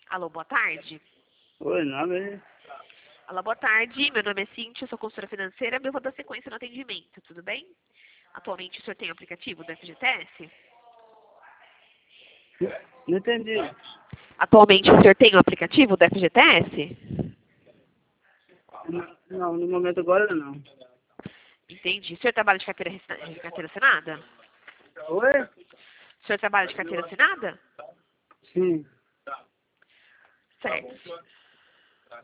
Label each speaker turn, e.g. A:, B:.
A: Alô, boa tarde.
B: Oi, nome?
A: Alô, boa tarde. Meu nome é Cíntia, sou consultora financeira. Eu vou dar sequência no atendimento, tudo bem? Atualmente o senhor tem o aplicativo do FGTS?
B: Não entendi.
A: Atualmente o senhor tem o aplicativo do FGTS?
B: Não, no momento agora não.
A: Entendi. O senhor trabalha de carteira assinada?
B: Oi?
A: O senhor trabalha de carteira assinada?
B: Sim.
A: Certo.